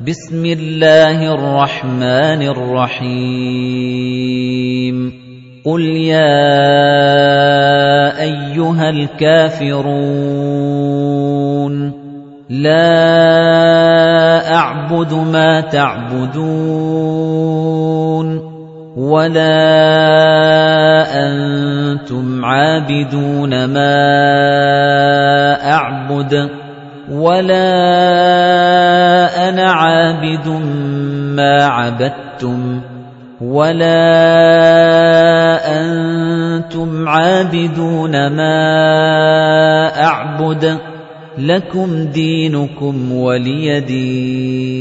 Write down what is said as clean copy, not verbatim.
بسم الله الرحمن الرحيم قل يا أيها الكافرون لا أعبد ما تعبدون ولا أنتم عابدون ما أعبد ولا أنا عابد ما عبدتم ولا أنتم عابدون ما أعبد لكم دينكم ولي دين.